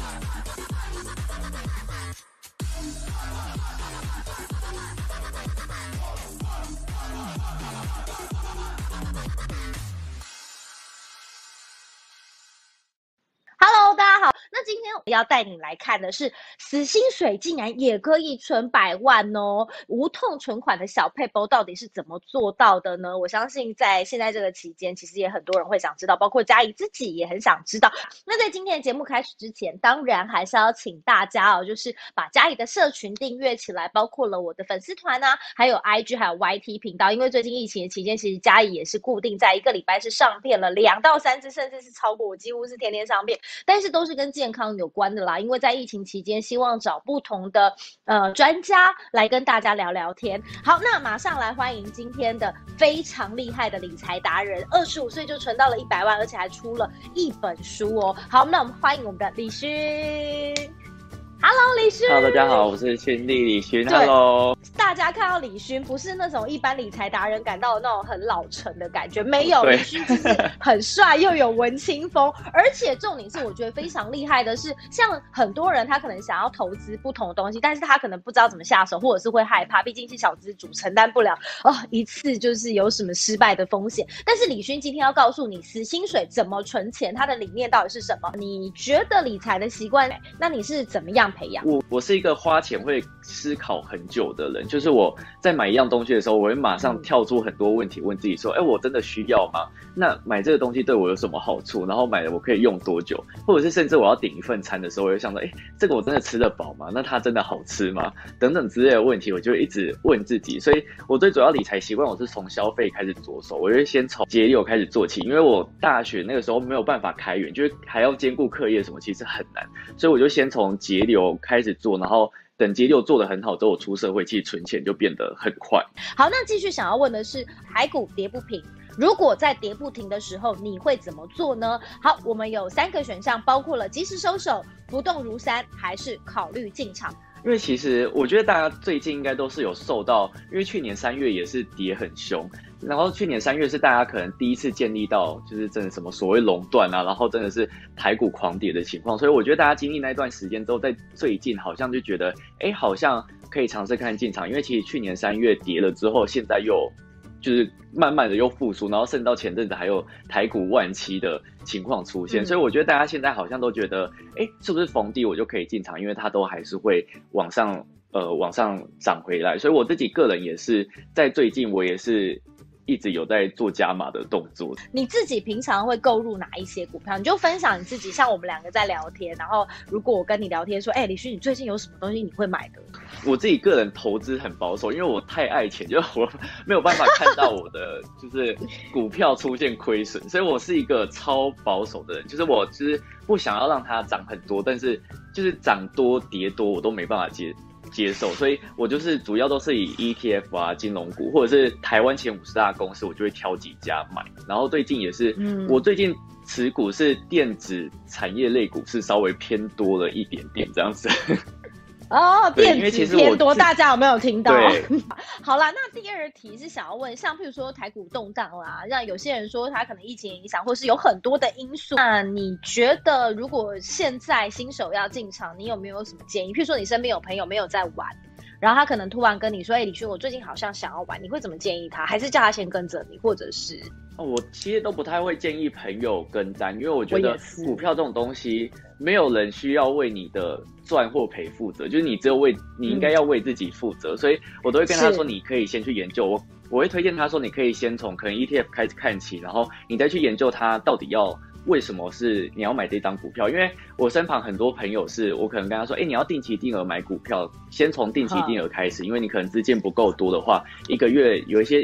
Hello，大家好。那今天我要带你来看的是，死薪水竟然也可以存100万哦！无痛存款的小撇步到底是怎么做到的呢？我相信在现在这个期间，其实也很多人会想知道，包括嘉怡自己也很想知道。那在今天的节目开始之前，当然还是要请大家哦，就是把嘉怡的社群订阅起来，包括了我的粉丝团啊，还有 IG 还有 YT 频道。因为最近疫情的期间，其实嘉怡也是固定在1个礼拜是上片了2到3支，甚至是超过，我几乎是天天上片。但是都是跟健康有关的啦，因为在疫情期间，希望找不同的专家来跟大家聊聊天。好，那马上来欢迎今天的非常厉害的理财达人，25岁就存到了100万，而且还出了1本书哦。好，那我们欢迎我们的李勋。Hello， 李勋。 Hello， 大家好，我是勋弟李勋。Hello， 大家看到李勋不是那种一般理财达人感到的那种很老成的感觉，没有，李勋就是很帅又有文青风，而且重点是我觉得非常厉害的是，像很多人他可能想要投资不同的东西，但是他可能不知道怎么下手，或者是会害怕，毕竟是小资主，承担不了一次就是有什么失败的风险。但是李勋今天要告诉你，死薪水怎么存钱，他的理念到底是什么？你觉得理财的习惯，那你是怎么样培养？ 我是一个花钱会思考很久的人，就是我在买一样东西的时候，我会马上跳出很多问题问自己说，我真的需要吗？那买这个东西对我有什么好处？然后买了我可以用多久？或者是甚至我要点一份餐的时候，我会想到，这个我真的吃得饱吗？那它真的好吃吗？等等之类的问题，我就会一直问自己。所以我最主要理财习惯，我是从消费开始着手，我会先从节流开始做起，因为我大学那个时候没有办法开源，就是还要兼顾课业什么，其实很难，所以我就先从节流开始做，然后等节流做得很好之后，我出社会，其实存钱就变得很快。 好，那继续想要问的是，台股跌不平，如果在跌不停的时候，你会怎么做呢？好，我们有3个选项，包括了及时收手、不动如山，还是考虑进场。 因为其实我觉得大家最近应该都是有受到，因为去年3月也是跌很凶，然后去年3月是大家可能第一次建立到就是真的什么所谓垄断啊，然后真的是台股狂跌的情况，所以我觉得大家经历那段时间之后，在最近好像就觉得，好像可以尝试看进场，因为其实去年3月跌了之后，现在又就是慢慢的又复苏，然后甚至到前阵子还有台股万七的情况出现，所以我觉得大家现在好像都觉得，是不是逢低我就可以进场，因为它都还是会往上涨回来，所以我自己个人也是在最近我也是一直有在做加码的动作。 你自己平常会购入哪一些股票？你就分享你自己，像我们2个在聊天，然后如果我跟你聊天说，李勋，你最近有什么东西你会买的？ 我自己个人投资很保守，因为我太爱钱，就是我没有办法看到我的就是股票出现亏损，所以我是一个超保守的人，就是我就是不想要让它涨很多，但是就是涨多跌多我都没办法接受，所以我就是主要都是以 ETF 啊、金融股，或者是台湾前50大公司，我就会挑几家买。然后最近也是，我最近持股是电子产业类股，是稍微偏多了一点点这样子。 电子偏多，大家有没有听到？ 对， 好啦，那第二题是想要问，像譬如说台股动荡啦，让有些人说他可能疫情影响，或是有很多的因素。那你觉得如果现在新手要进场，你有没有什么建议？譬如说你身边有朋友没有在玩，然后他可能突然跟你说，李勋，我最近好像想要玩，你会怎么建议他？还是叫他先跟着你，或者是？ 我其实都不太会建议朋友跟单，因为我觉得股票这种东西，没有人需要为你的赚或赔负责，就是你只有你应该要为自己负责，所以我都会跟他说，你可以先去研究。我会推荐他说，你可以先从可能 ETF 开始看起，然后你再去研究它到底要为什么是你要买这张股票？因为我身旁很多朋友是我可能跟他说，你要定期定额买股票，先从定期定额开始，因为你可能资金不够多的话，一个月有些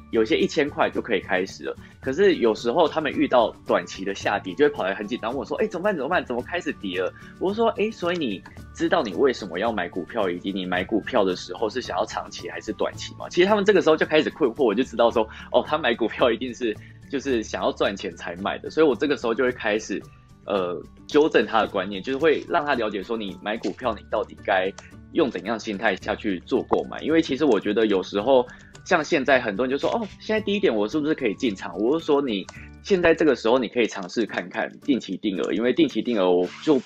1000块就可以开始了。可是有时候他们遇到短期的下跌，就会跑来很紧张问我说，怎么办？怎么开始跌了？我说，所以你知道你为什么要买股票，以及你买股票的时候是想要长期还是短期吗？其实他们这个时候就开始困惑，我就知道说，他买股票一定是就是想要赚钱才买的，所以我这个时候就会开始纠正他的观念，就是会让他了解说，你买股票你到底该用怎样心态下去做购买。因为其实我觉得有时候像现在很多人就说，现在低点我是不是可以进场？我就说你现在这个时候你可以尝试看看定期定额，因为定期定额我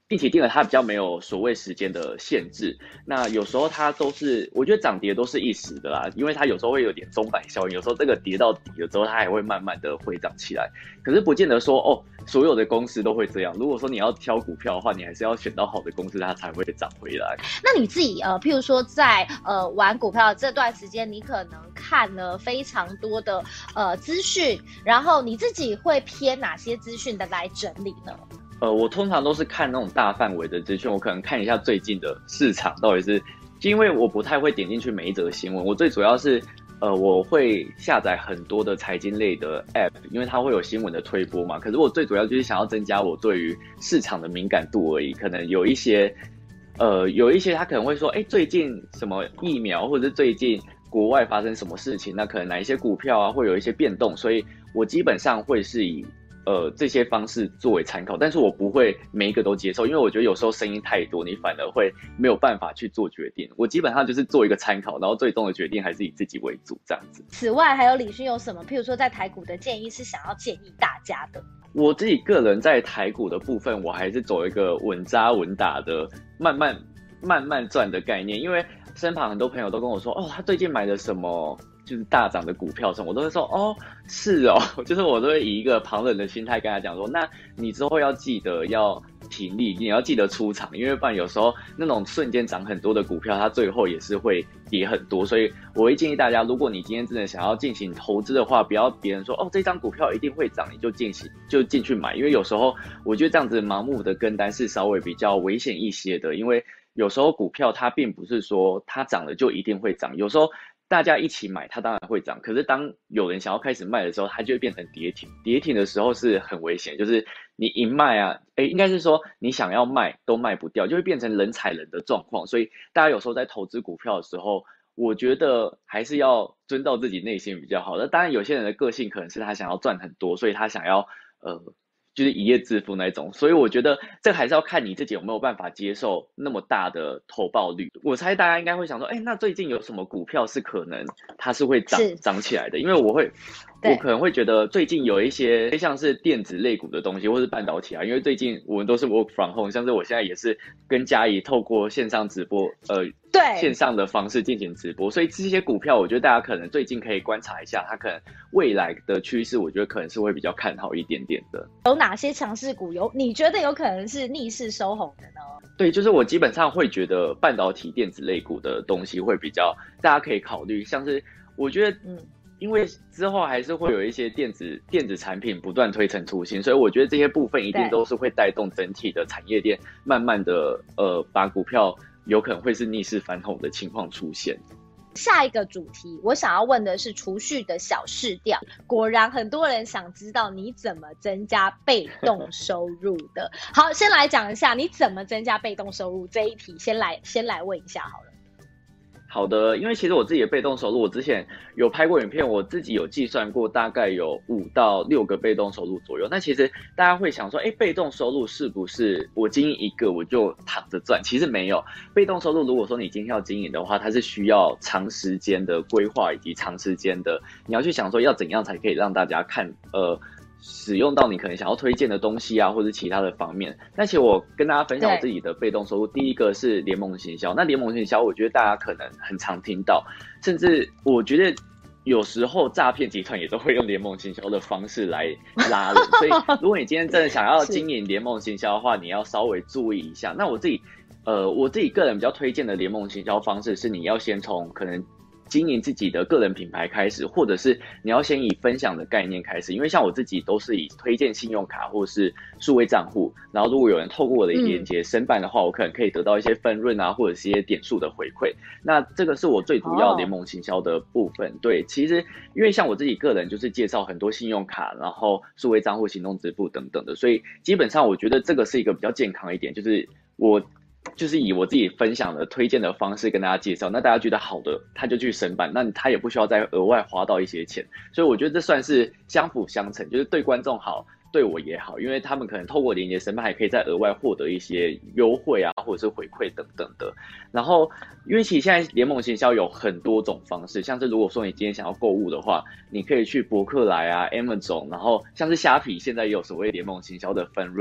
定期定额它比较没有所谓时间的限制，那有时候它都是，我觉得涨跌都是一时的啦，因为它有时候会有点钟摆效应，有时候这个跌到底了之后，它还会慢慢的回涨起来。可是不见得说所有的公司都会这样。如果说你要挑股票的话，你还是要选到好的公司，它才会涨回来。 那你自己譬如说在玩股票这段时间，你可能看了非常多的资讯，然后你自己会偏哪些资讯的来整理呢？ 我通常都是看那种大范围的资讯，我可能看一下最近的市场到底是，因为我不太会点进去每一则新闻，我最主要是我会下载很多的财经类的 App， 因为它会有新闻的推播嘛。可是我最主要就是想要增加我对于市场的敏感度而已。可能有一些他可能会说，最近什么疫苗，或者是最近国外发生什么事情，那可能哪一些股票啊会有一些变动，所以我基本上会是以这些方式作为参考，但是我不会每一个都接受，因为我觉得有时候声音太多，你反而会没有办法去做决定。我基本上就是做一个参考，然后最终的决定还是以自己为主这样子。 此外，还有李勋有什么，譬如说在台股的建议是想要建议大家的？ 我自己个人在台股的部分，我还是走一个稳扎稳打的，慢慢赚的概念，因为身旁很多朋友都跟我说，他最近买了什么就是大涨的股票什么，我都会说是哦，就是我都会以一个旁人的心态跟他讲说，那你之后要记得要停利，你要记得出场，因为不然有时候那种瞬间涨很多的股票，它最后也是会跌很多。所以我会建议大家，如果你今天真的想要进行投资的话，不要别人说这张股票一定会涨，你就进去买，因为有时候我觉得这样子盲目的跟单是稍微比较危险一些的，因为有时候股票它并不是说它涨了就一定会涨，有时候大家一起买，它当然会涨。可是当有人想要开始卖的时候，它就会变成跌停。跌停的时候是很危险，就是你一卖啊，应该是说你想要卖都卖不掉，就会变成人踩人的状况。所以大家有时候在投资股票的时候，我觉得还是要遵照自己内心比较好。那当然有些人的个性可能是他想要赚很多，所以他想要就是一夜致富那种，所以我觉得这还是要看你自己有没有办法接受那么大的投报率。我猜大家应该会想说，那最近有什么股票是可能它是会涨起来的？因为我可能会觉得最近有一些像是电子类股的东西，或是半导体啊，因为最近我们都是 work from home， 像是我现在也是跟嘉怡透过线上直播，对线上的方式进行直播，所以这些股票我觉得大家可能最近可以观察一下，它可能未来的趋势，我觉得可能是会比较看好一点点的。 有哪些强势股你觉得有可能是逆势收红的呢？ 对，就是我基本上会觉得半导体电子类股的东西会比较大家可以考虑，像是我觉得因为之后还是会有一些电子产品不断推陈出新，所以我觉得这些部分一定都是会带动整体的产业链慢慢的把股票有可能会是逆势翻红的情况出现。 下一个主题我想要问的是储蓄的小市调，果然很多人想知道你怎么增加被动收入的。好，先来讲一下你怎么增加被动收入这一题，先来问一下好了。 好的，因为其实我自己的被动收入，我之前有拍过影片，我自己有计算过，大概有5到6个被动收入左右。那其实大家会想说，被动收入是不是我经营一个我就躺着赚？其实没有，被动收入如果说你今天要经营的话，它是需要长时间的规划以及长时间的，你要去想说要怎样才可以让大家看使用到你可能想要推荐的东西啊，或者其他的方面。那其实我跟大家分享我自己的被动收入，第一个是联盟行销。那联盟行销，我觉得大家可能很常听到，甚至我觉得有时候诈骗集团也都会用联盟行销的方式来拉人。所以如果你今天真的想要经营联盟行销的话，你要稍微注意一下。那我自己个人比较推荐的联盟行销方式是，你要先从可能经营自己的个人品牌开始，或者是你要先以分享的概念开始，因为像我自己都是以推荐信用卡或是数位账户，然后如果有人透过我的连结申办的话，我可能可以得到一些分润啊，或者是一些点数的回馈。那这个是我最主要联盟行销的部分。对，其实因为像我自己个人就是介绍很多信用卡，然后数位账户、行动支付等等的，所以基本上我觉得这个是一个比较健康一点，就是我就是以我自己分享的推荐的方式跟大家介绍，那大家觉得好的他就去申办，那他也不需要再额外花到一些钱，所以我觉得这算是相辅相成，就是对观众好，对我也好，因为他们可能透过连结申办还可以再额外获得一些优惠啊，或者是回馈等等的。然后因为其实现在联盟行销有很多种方式，像是如果说你今天想要购物的话，你可以去博客来啊 Amazon， 然后像是虾皮现在也有所谓联盟行销的分润，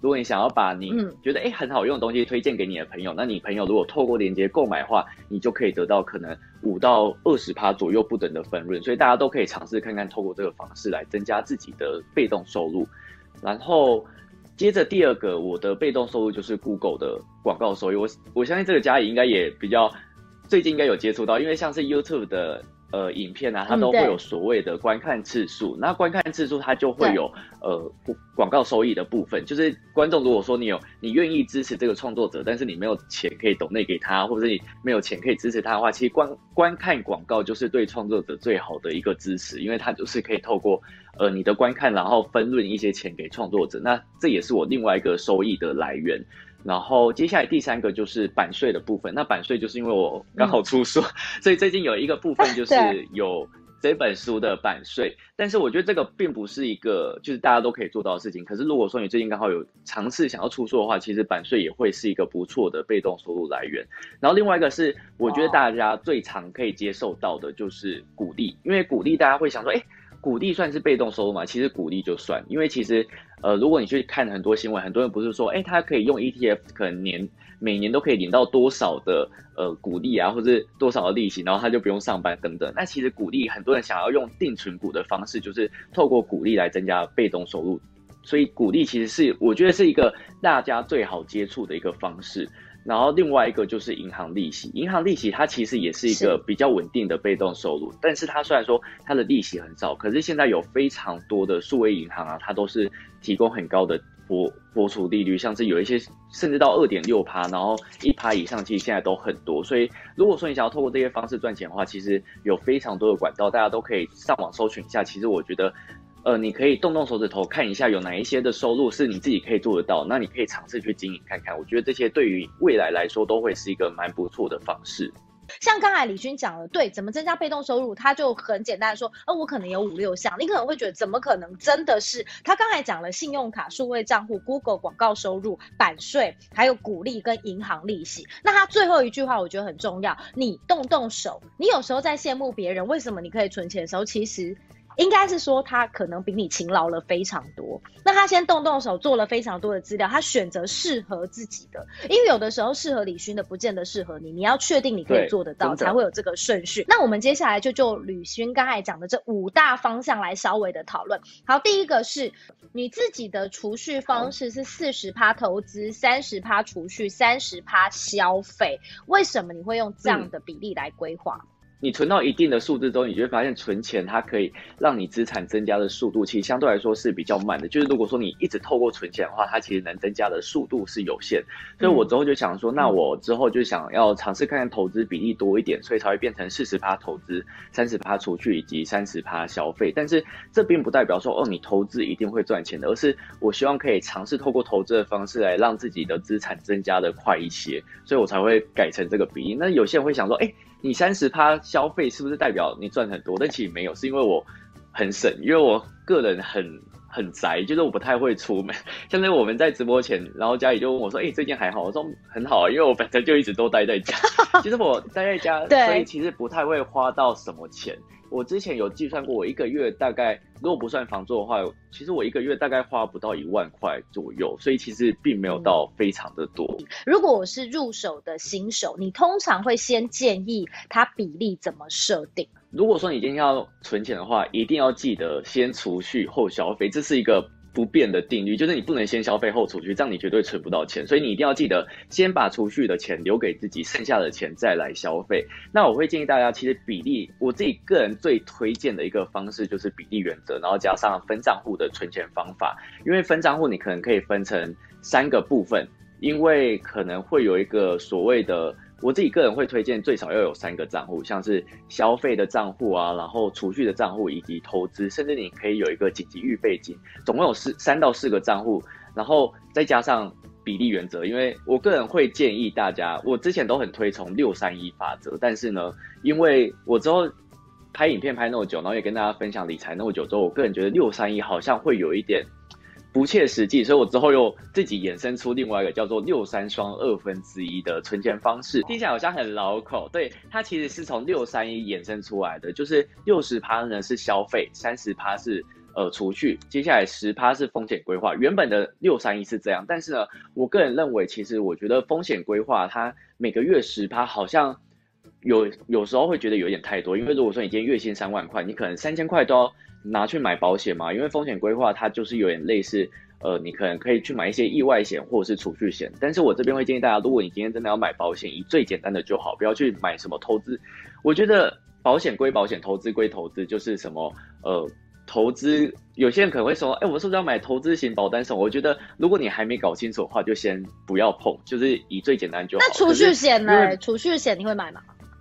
如果你想要把你觉得很好用的东西推荐给你的朋友，那你朋友如果透过链接购买的话，你就可以得到可能5到20%左右不等的分润，所以大家都可以尝试看看，透过这个方式来增加自己的被动收入。然后接着第二个，我的被动收入就是 Google 的广告收益。我相信这个家里应该也比较最近应该有接触到，因为像是 YouTube 的影片啊，它都会有所谓的观看次数，那观看次数它就会有广告收益的部分，就是观众如果说你愿意支持这个创作者，但是你没有钱可以donate给他，或者是你没有钱可以支持他的话，其实观看广告就是对创作者最好的一个支持，因为它就是可以透过你的观看，然后分润一些钱给创作者，那这也是我另外一个收益的来源。然后接下来第三个就是版税的部分，那版税就是因为我刚好出书，所以最近有一个部分就是有这本书的版税，但是我觉得这个并不是一个就是大家都可以做到的事情，可是如果说你最近刚好有尝试想要出书的话，其实版税也会是一个不错的被动收入来源。然后另外一个是我觉得大家最常可以接受到的就是股利，因为股利大家会想说股利算是被动收入吗？其实股利就算，因为其实如果你去看很多新闻，很多人不是说他可以用 ETF 可能每年都可以领到多少的股利啊，或者多少的利息，然后他就不用上班等等。那其实股利很多人想要用定存股的方式，就是透过股利来增加被动收入，所以股利其实我觉得是一个大家最好接触的一个方式。然后另外一个就是银行利息，银行利息它其实也是一个比较稳定的被动收入，但是它虽然说它的利息很少，可是现在有非常多的数位银行啊，它都是提供很高的活储利率，像是有一些甚至到 2.6%， 然后 1% 以上，其实现在都很多。所以如果说你想要透过这些方式赚钱的话，其实有非常多的管道，大家都可以上网搜寻一下。其实我觉得你可以动手指头看一下有哪一些的收入是你自己可以做得到，那你可以尝试去经营看看。我觉得这些对于未来来说都会是一个蛮不错的方式。 像刚才李勋讲了，对，怎么增加被动收入，他就很简单的说，我可能有5-6项，你可能会觉得怎么可能？真的是他刚才讲了信用卡、数位账户、Google 广告收入、版税，还有股利跟银行利息。那他最后一句话我觉得很重要，你动手。你有时候在羡慕别人为什么你可以存钱的时候，其实应该是说他可能比你勤劳了非常多，那他先动手做了非常多的资料，他选择适合自己的，因为有的时候适合李勋的不见得适合你，你要确定你可以做得到才会有这个顺序。那我们接下来就李勋刚才讲的这5大方向来稍微的讨论。好，第一个是你自己的储蓄方式是40%投资，30%储蓄，30%消费，为什么你会用这样的比例来规划？ 你存到一定的数字之后，你就会发现存钱它可以让你资产增加的速度其实相对来说是比较慢的，就是如果说你一直透过存钱的话，它其实能增加的速度是有限。所以我之后就想说，那我之后就想要尝试看看投资比例多一点，所以才会变成40%投资，30%储蓄以及30%消费。但是这并不代表说你投资一定会赚钱的，而是我希望可以尝试透过投资的方式来让自己的资产增加的快一些，所以我才会改成这个比例。那有些人会想说你30%消费是不是代表你赚很多？但其实没有，是因为我很省，因为我个人很宅，就是我不太会出门。像是我们在直播前，然后家里就问我说最近还好？我说很好啊，因为我本身就一直都待在家。其实我待在家，所以其实不太会花到什么钱。我之前有计算过，我一个月大概如果不算房租的话，其实我一个月大概花不到1万块左右，所以其实并没有到非常的多。 如果我是入手的新手，你通常会先建议他比例怎么设定？ 如果说你今天要存钱的话，一定要记得先储蓄后消费，这是一个不变的定律，就是你不能先消费后储蓄，这样你绝对存不到钱。所以你一定要记得先把储蓄的钱留给自己，剩下的钱再来消费。那我会建议大家，其实比例，我自己个人最推荐的一个方式就是比例原则，然后加上分账户的存钱方法。因为分账户你可能可以分成3个部分，因为可能会有一个所谓的，我自己个人会推荐最少要有3个账户，像是消费的账户啊，然后储蓄的账户以及投资，甚至你可以有一个紧急预备金，总共有3到4个账户，然后再加上比例原则。因为我个人会建议大家，我之前都很推崇631法则，但是呢，因为我之后拍影片拍那么久，然后也跟大家分享理财那么久之后，我个人觉得631好像会有一点不切实际，所以我之后又自己衍生出另外一个叫做63双1/2的存钱方式。听起来好像很老口，对，它其实是从631衍生出来的，就是60%呢是消费，30%是储蓄，接下来10%是风险规划。原本的631是这样，但是呢，我个人认为，其实我觉得风险规划它每个月10%好像有时候会觉得有点太多，因为如果说你今天月薪3万块，你可能3000块都要拿去买保险嘛，因为风险规划它就是有点类似。你可能可以去买一些意外险或者是储蓄险，但是我这边会建议大家，如果你今天真的要买保险，以最简单的就好，不要去买什么投资。我觉得保险归保险，投资归投资，就是什么投资，有些人可能会说，我是不是要买投资型保单什么？我觉得如果你还没搞清楚的话，就先不要碰，就是以最简单就好。 那储蓄险呢？储蓄险你会买吗？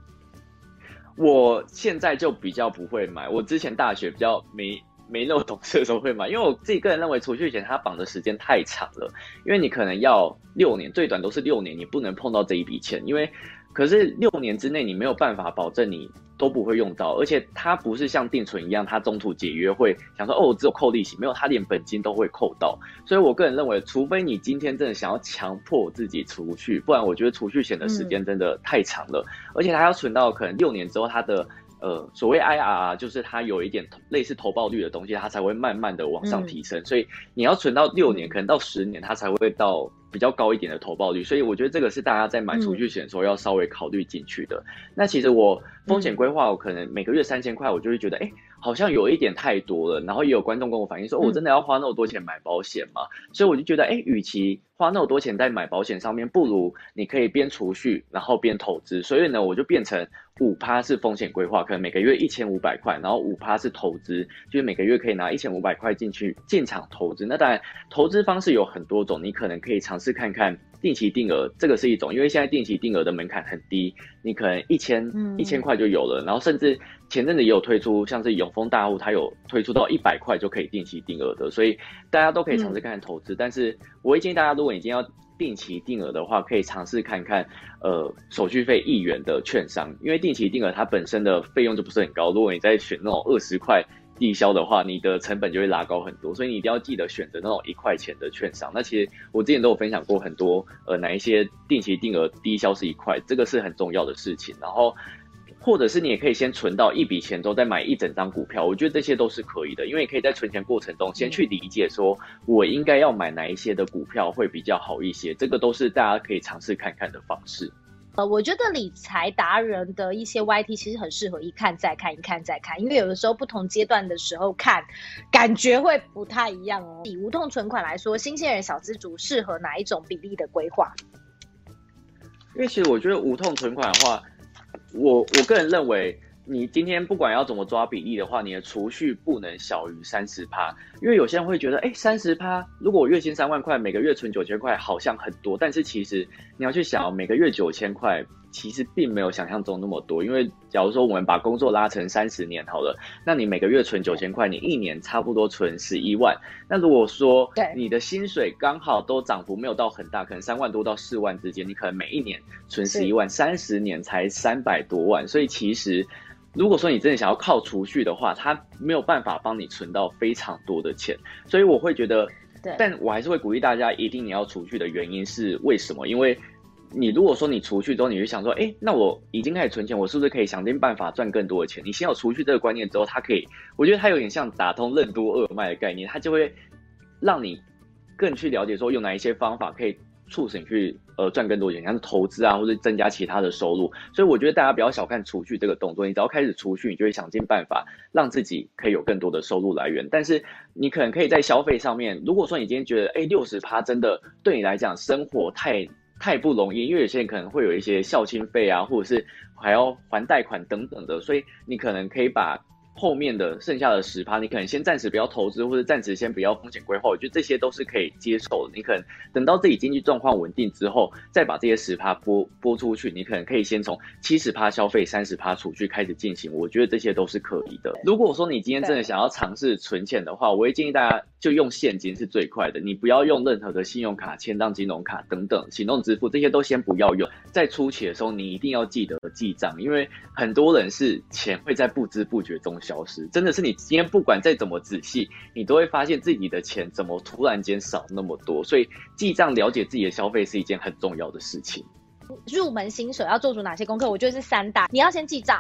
我现在就比较不会买，我之前大学比较没那么懂事的时候会买，因为我自己个人认为储蓄险它绑的时间太长了，因为你可能要6年，最短都是6年，你不能碰到这一笔钱，因为可是6年之内你没有办法保证你都不会用到，而且它不是像定存一样，它中途解约会想说我只有扣利息，没有，它连本金都会扣到，所以我个人认为，除非你今天真的想要强迫自己储蓄，不然我觉得储蓄险的时间真的太长了，而且它要存到可能6年之后，它的所谓 IRR 就是它有一点类似投报率的东西，它才会慢慢的往上提升，所以你要存到6年，可能到10年，它才会到比较高一点的投报率，所以我觉得这个是大家在买储蓄险的时候要稍微考虑进去的。那其实我风险规划，我可能每个月3000块，我就会觉得好像有一点太多了，然后也有观众跟我反映说，我真的要花那么多钱买保险吗？所以我就觉得与其花那么多钱在买保险上面，不如你可以边储蓄然后边投资，所以呢我就变成5%是风险规划，可能每个月1500块，然后5%是投资，就是每个月可以拿1500块进场投资。那当然投资方式有很多种，你可能可以尝试看看定期定额，这个是一种，因为现在定期定额的门槛很低，你可能1000块就有了，然后甚至前阵子也有推出，像是永丰大户，它有推出到100块就可以定期定额的，所以大家都可以尝试看看投资。但是我会建议大家，如果你今天要定期定额的话，可以尝试看看手续费1元的券商，因为定期定额它本身的费用就不是很高，如果你在选那种20块低消的话，你的成本就会拉高很多，所以你一定要记得选择那种1块钱的券商。那其实我之前都有分享过很多哪一些定期定额低消是1块，这个是很重要的事情。然后或者是你也可以先存到一笔钱之后再买一整张股票，我觉得这些都是可以的，因为你可以在存钱过程中先去理解说我应该要买哪一些的股票会比较好一些，这个都是大家可以尝试看看的方式。 我觉得理财达人的一些 YT 其实很适合一看再看，一看再看，因为有的时候不同阶段的时候看，感觉会不太一样哦。以无痛存款来说，新鲜人小资族适合哪一种比例的规划？ 因为其实我觉得无痛存款的话，我个人认为，你今天不管要怎么抓比例的话，你的储蓄不能小于30%，因为有些人会觉得，30%，如果我月薪3万块，每个月存9000块，好像很多，但是其实你要去想，每个月9000块，其实并没有想象中那么多，因为假如说我们把工作拉成30年好了，那你每个月存9000块，你1年差不多存11万。那如果说你的薪水刚好都涨幅没有到很大，可能3万多到4万之间，你可能每一年存11万，30年才300多万，所以其实如果说你真的想要靠储蓄的话，它没有办法帮你存到非常多的钱，所以我会觉得，但我还是会鼓励大家，一定你要储蓄的原因是为什么？因为你如果说你储蓄之后，你就想说，那我已经开始存钱，我是不是可以想尽办法赚更多的钱？你先有储蓄这个观念之后，它可以，我觉得它有点像打通任督二脉的概念，它就会让你更去了解说有哪一些方法可以促使你去赚更多钱，像是投资啊，或者增加其他的收入。所以我觉得大家不要小看储蓄这个动作，你只要开始储蓄，你就会想尽办法让自己可以有更多的收入来源。但是你可能可以在消费上面，如果说你今天觉得60%真的对你来讲生活太不容易，因为有些人可能会有一些孝亲费啊，或者是还要还贷款等等的，所以你可能可以把后面的剩下的10%，你可能先暂时不要投资，或者暂时先不要风险规划，我觉得这些都是可以接受的。你可能等到自己经济状况稳定之后，再把这些10%拨出去，你可能可以先从70%消费、30%储蓄开始进行，我觉得这些都是可以的。如果说你今天真的想要尝试存钱的话，我会建议大家就用现金是最快的，你不要用任何的信用卡、签到金融卡等等行动支付，这些都先不要用。在初期的时候，你一定要记得记账，因为很多人是钱会在不知不觉中消失，真的是你今天不管再怎么仔细，你都会发现自己的钱怎么突然间少那么多，所以记账了解自己的消费是一件很重要的事情。 入门新手要做出哪些功课？我觉得是3大，你要先记账，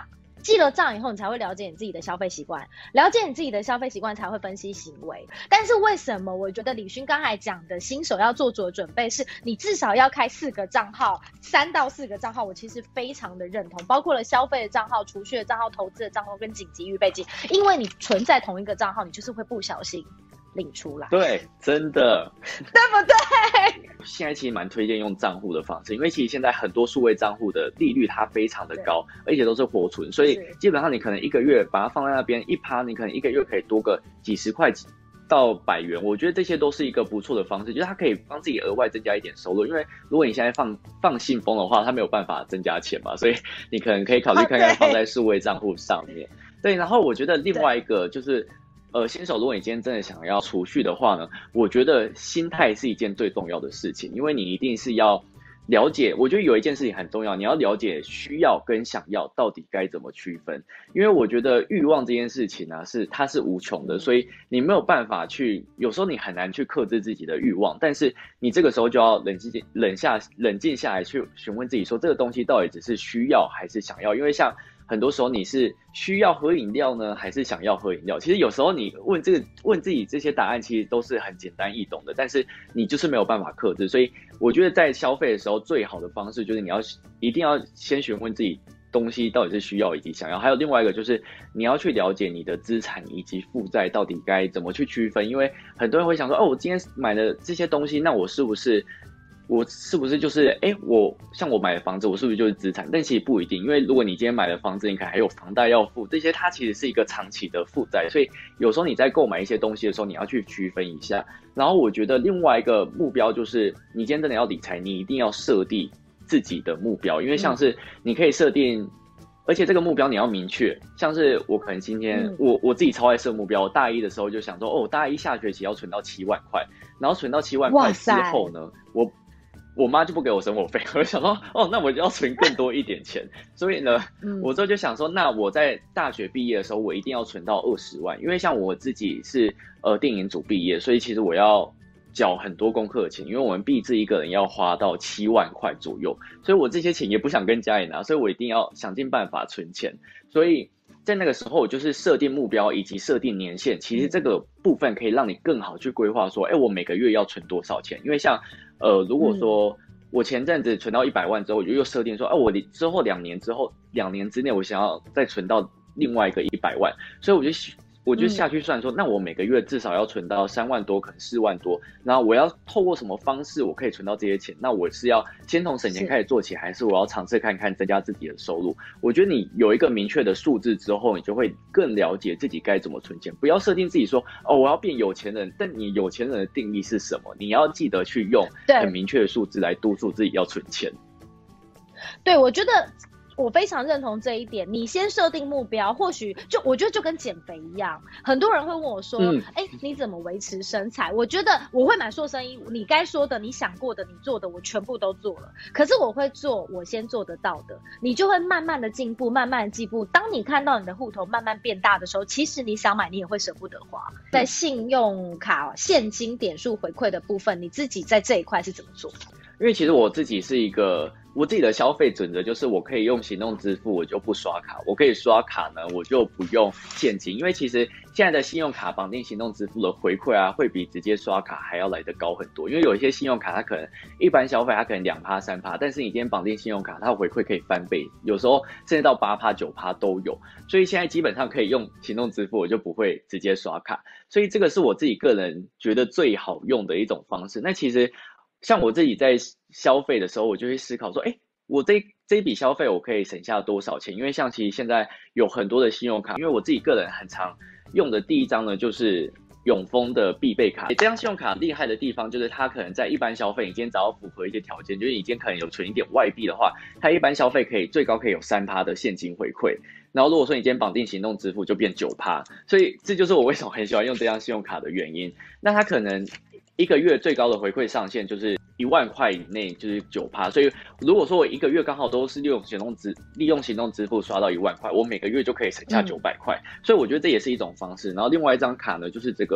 记了账以后，你才会了解你自己的消费习惯，了解你自己的消费习惯才会分析行为。但是为什么我觉得李勋刚才讲的新手要做足的准备是，你至少要开4个账号，3到4个账号，我其实非常的认同，包括了消费的账号、储蓄的账号、投资的账号跟紧急预备金，因为你存在同一个账号，你就是会不小心领出来。 对，真的， 对不对？ 现在其实蛮推荐用账户的方式，因为其实现在很多数位账户的利率它非常的高，而且都是活存，所以基本上你可能1个月把它放在那边1%，你可能1个月可以多个几十块到100元，我觉得这些都是一个不错的方式，就是它可以帮自己额外增加一点收入。因为如果你现在放信封的话，它没有办法增加钱嘛，所以你可能可以考虑看看放在数位账户上面。对，然后我觉得另外一个就是新手，如果你今天真的想要储蓄的话呢，我觉得心态是一件最重要的事情，因为你一定是要了解，我觉得有一件事情很重要，你要了解需要跟想要到底该怎么区分。因为我觉得欲望这件事情啊，它是无穷的，所以你没有办法去，有时候你很难去克制自己的欲望，但是你这个时候就要冷静下来去询问自己说，这个东西到底只是需要还是想要。因为像很多时候你是需要喝饮料呢，还是想要喝饮料？其实有时候你问自己这些答案，其实都是很简单易懂的，但是你就是没有办法克制。所以我觉得在消费的时候，最好的方式就是一定要先询问自己东西到底是需要以及想要。还有另外一个就是你要去了解你的资产以及负债到底该怎么去区分，因为很多人会想说，我今天买的这些东西，那我是不是就是像我买的房子，我是不是就是资产？但其实不一定，因为如果你今天买的房子，你可能还有房贷要付，这些它其实是一个长期的负债，所以有时候你在购买一些东西的时候，你要去区分一下。然后我觉得另外一个目标就是，你今天真的要理财，你一定要设定自己的目标，因为像是你可以设定。而且这个目标你要明确，像是我可能今天我自己超爱设目标，我大一的时候就想说，大一下学期要存到7万块，然后存到7万块之后呢，我妈就不给我生活费，我就想说，那我就要存更多一点钱，所以呢，我之后就想说，那我在大学毕业的时候，我一定要存到20万，因为像我自己是电影组毕业，所以其实我要缴很多功课的钱，因为我们毕制一个人要花到7万块左右，所以我这些钱也不想跟家里拿，所以我一定要想尽办法存钱。所以在那个时候，我就是设定目标以及设定年限，其实这个部分可以让你更好去规划说，我每个月要存多少钱。因为像如果说我前阵子存到100万之后，我就又设定说，我之后2年之内，我想要再存到另外一个100万，所以我就下去算说，那我每个月至少要存到3万多，可能4万多。然后我要透过什么方式我可以存到这些钱？那我是要先从省钱开始做起，还是我要尝试看看增加自己的收入？我觉得你有一个明确的数字之后，你就会更了解自己该怎么存钱。不要设定自己说，我要变有钱人，但你有钱人的定义是什么？你要记得去用很明确的数字来督促自己要存钱。 对，我觉得我非常认同这一点。你先设定目标，或许我觉得就跟减肥一样，很多人会问我说，你怎么维持身材？我觉得我会买塑身衣，你该说的、你想过的、你做的，我全部都做了。可是我会做我先做得到的，你就会慢慢的进步，慢慢的进步。当你看到你的户头慢慢变大的时候，其实你想买，你也会舍不得花。在信用卡、现金点数回馈的部分，你自己在这一块是怎么做？ 因为其实我自己是我自己的消费准则就是我可以用行动支付，我就不刷卡；我可以刷卡呢，我就不用现金。因为其实现在的信用卡绑定行动支付的回馈啊，会比直接刷卡还要来得高很多。因为有一些信用卡它可能一般消费它可能2%、3%，但是你今天绑定信用卡，它的回馈可以翻倍，有时候甚至到8%、9%都有。所以现在基本上可以用行动支付，我就不会直接刷卡。所以这个是我自己个人觉得最好用的一种方式。那其实像我自己在消费的时候，我就会思考说，我这一笔消费我可以省下多少钱？因为像其实现在有很多的信用卡，因为我自己个人很常用的第一张呢，就是永丰的必备卡。这张信用卡厉害的地方就是它可能在一般消费，你今天只要符合一些条件，就是你今天可能有存一点外币的话，它一般消费最高可以有3%的现金回馈。然后如果说你今天绑定行动支付，就变9%。所以这就是我为什么很喜欢用这张信用卡的原因。那它可能一个月最高的回馈上限就是1万块以内，就是9%。所以如果说我一个月刚好都是利用行动支付刷到1万块，我每个月就可以省下900块。所以我觉得这也是一种方式。然后另外一张卡呢，就是这个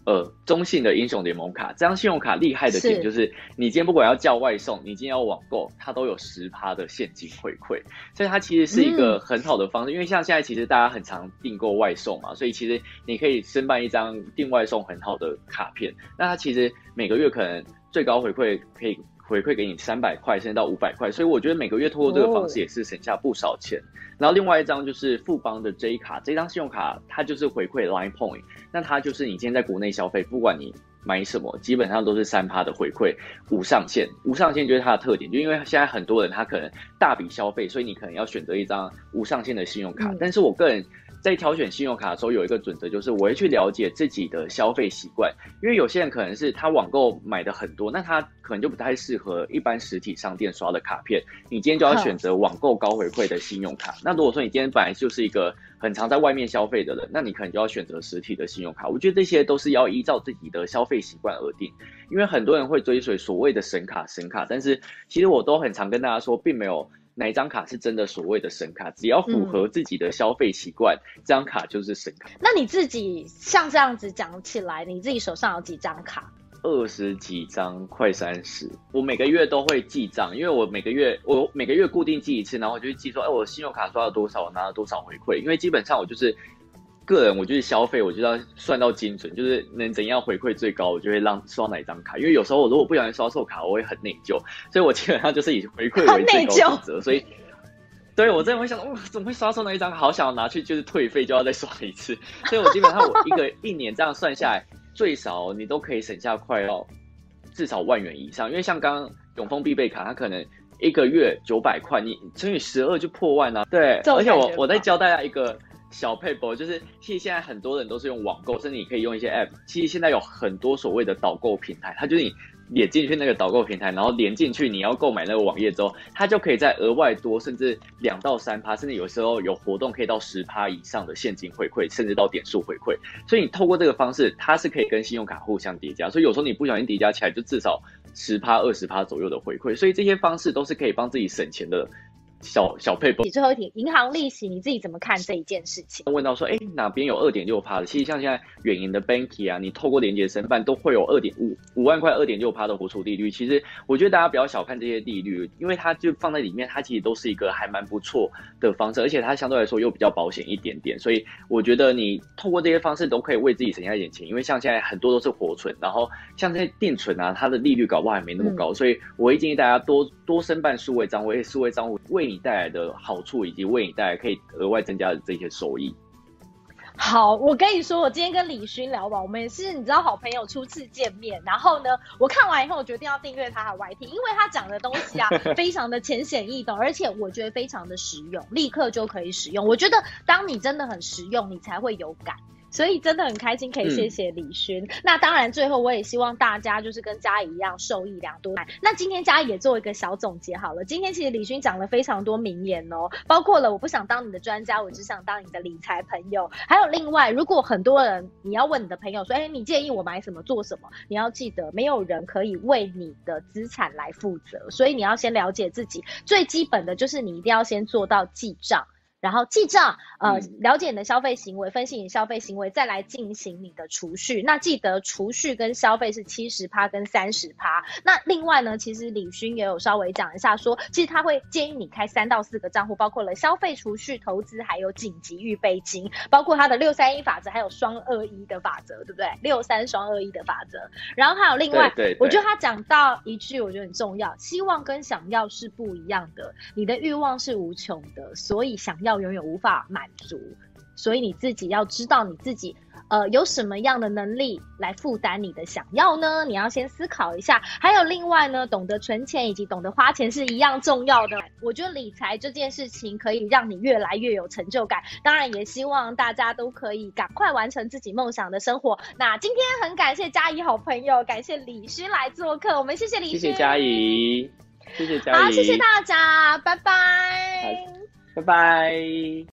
中信的英雄联盟卡，这张信用卡厉害的点就是你今天不管要叫外送，你今天要网购，它都有10%的现金回馈，所以它其实是一个很好的方式。因为像现在其实大家很常订购外送嘛，所以其实你可以申办一张订外送很好的卡片，那它其实每个月可能最高回馈可以回馈给你300块甚至到500块，所以我觉得每个月透过这个方式也是省下不少钱。然后另外一张就是富邦的 J 卡，这张信用卡它就是回馈 Line Point， 那它就是你今天在国内消费，不管你买什么，基本上都是3%的回馈，无上限。无上限就是它的特点，就因为现在很多人他可能大笔消费，所以你可能要选择一张无上限的信用卡。但是我个人在挑选信用卡的时候有一个准则，就是我会去了解自己的消费习惯，因为有些人可能是他网购买的很多，那他可能就不太适合一般实体商店刷的卡片，你今天就要选择网购高回馈的信用卡。那如果说你今天本来就是一个很常在外面消费的人，那你可能就要选择实体的信用卡。我觉得这些都是要依照自己的消费习惯而定，因为很多人会追随所谓的神卡，但是其实我都很常跟大家说，并没有哪一张卡是真的所谓的神卡，只要符合自己的消费习惯，这张卡就是神卡。 那你自己像这样子讲起来，你自己手上有几张卡 ？20几张，快30。我每个月都会记账，因为我每个月固定记一次，然后我就会记说，我信用卡刷了多少，我拿了多少回馈。因为基本上我就是个人，我就是消费，我就要算到精准，就是能怎样回馈最高，我就会刷哪一张卡。因为有时候我如果不小心刷错卡，我会很内疚，所以我基本上就是以回馈为最高准则。所以，对我真的会想，怎么会刷错那一张？好想要拿去就是退费，就要再刷一次。所以我基本上我一年这样算下来，最少你都可以省下快要至少10000元以上。因为像刚刚永丰必备卡，它可能一个月900块，你乘以12就破万啊。对，而且我再教大家一个小撇步，就是其实现在很多人都是用网购，甚至你可以用一些 app。其实现在有很多所谓的导购平台，它就是你点进去那个导购平台，然后连进去你要购买那个网页之后，它就可以再额外多甚至2到3%，甚至有时候有活动可以到10%以上的现金回馈，甚至到点数回馈。所以你透过这个方式，它是可以跟信用卡互相叠加，所以有时候你不小心叠加起来，就至少10%、20%左右的回馈。所以这些方式都是可以帮自己省钱的小配包。 最后一题，银行利息你自己怎么看这一件事情？ 问到说，哪边有2.6%的？其实像现在远银的 Banky 啊，你透过连结申办都会有5万块2.6%的活储利率。其实我觉得大家不要小看这些利率，因为它就放在里面，它其实都是一个还蛮不错的方式，而且它相对来说又比较保险一点点。所以我觉得你透过这些方式都可以为自己省下一点钱，因为像现在很多都是活存，然后像这些定存啊，它的利率搞不好还没那么高，所以我会建议大家多申办数位账户，数位账户为你带来的好处，以及为你带来可以额外增加的这些收益。 好，我跟你说，我今天跟李勋聊完，我们也是你知道好朋友初次见面，然后呢，我看完以后我决定要订阅他的 YT， 因为他讲的东西啊非常的浅显易懂，而且我觉得非常的实用，立刻就可以使用。我觉得当你真的很实用，你才会有感。所以真的很开心，可以谢谢李勋。那当然，最后我也希望大家就是跟嘉怡一样受益良多。那今天嘉怡也做一个小总结好了。今天其实李勋讲了非常多名言哦，包括了我不想当你的专家，我只想当你的理财朋友。还有另外，如果很多人你要问你的朋友说，你建议我买什么做什么，你要记得没有人可以为你的资产来负责，所以你要先了解自己。最基本的就是你一定要先做到记账。然后记账，了解你的消费行为，分析你的消费行为，再来进行你的储蓄。那记得储蓄跟消费是70%跟30%。那另外呢，其实李勋也有稍微讲一下说，其实他会建议你开3到4个账户，包括了消费、储蓄、投资，还有紧急预备金，包括他的631法则，还有双21的法则，对不对？63双21的法则。然后还有另外，我觉得他讲到一句，我觉得很重要，希望跟想要是不一样的，你的欲望是无穷的，所以想要永远无法满足，所以你自己要知道你自己有什么样的能力来负担你的想要呢？你要先思考一下。还有另外呢，懂得存钱以及懂得花钱是一样重要的。我觉得理财这件事情可以让你越来越有成就感，当然也希望大家都可以赶快完成自己梦想的生活。那今天很感谢嘉怡好朋友，感谢李勋来做客，我们谢谢李勋， 谢谢嘉怡，谢谢嘉怡， 好，谢谢大家，拜拜。 拜拜。